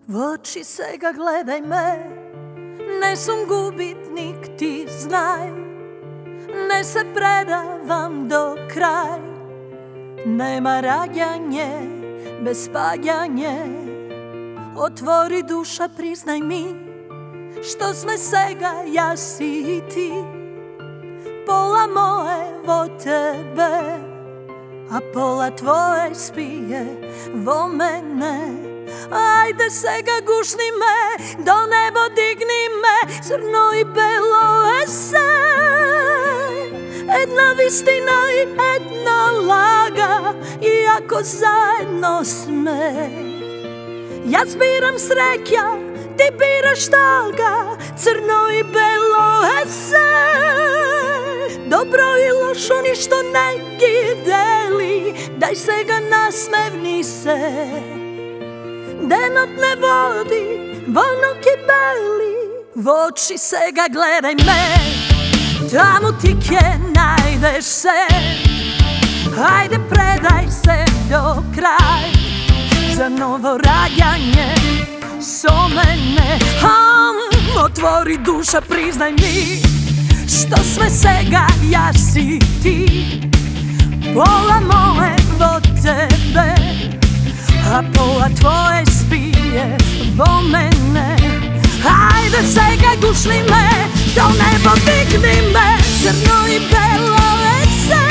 V oči сега gledaj me, ne sam gubitnik, ti znaj, ne se predavam do kraj. Nema rađanje bez padjanje, otvori duša, priznaj mi, što sme sega ja si i ti. Pola moje vo tebe, a pola tvoje spije vo mene. Ajde sega gušni me, do nebo digni me, crno i belo ese. Jedna vistina i jedna laga, iako zajedno sme. Ja zbiram sreća, ti biraš toga, crno i belo ese. Dobro i lošo ništo ne deli, daj se ga nasmevni se. Denot ne vodi, volno kibeli, v oči sega gledaj me, tamo ti kje najdeš se. Ajde predaj se do kraj, za novo rađanje so mene. Otvori duša, priznaj mi, što sve sega ja si ti. Pola moje vo tebe, a pola tvoje spije vo mene. Ajde sega gušni me, do nebo digni me, crno i belo ese.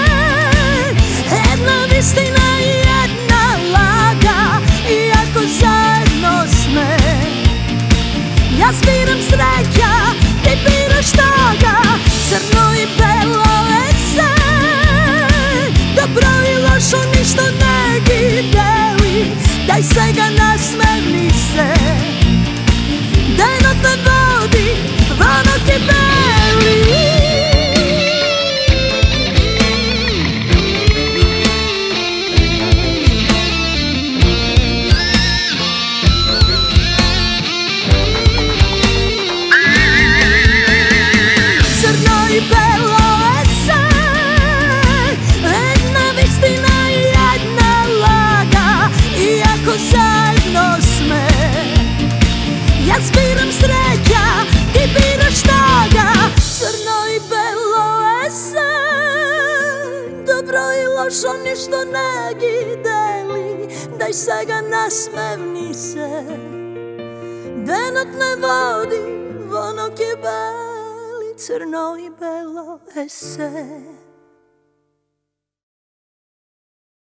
Jedna vistina i jedna laga, iako zajedno sme. Ja zbiram sreća, ti biraš toga, crno i belo ese. Dobro i lošo ništo ne deli, daj se ga nasmevni se. Denot ne vodi, volno kibeli. Crno i belo ese, jedna vistina i jedna laga, iako zajedno sme. Ja zbiram sreća, ti biraš toga, crno i belo ese. Dobro i lošo ništo ne deli, daj se ga nasmevni se. Denot ne vodi, volno kibeli, crno i belo ese.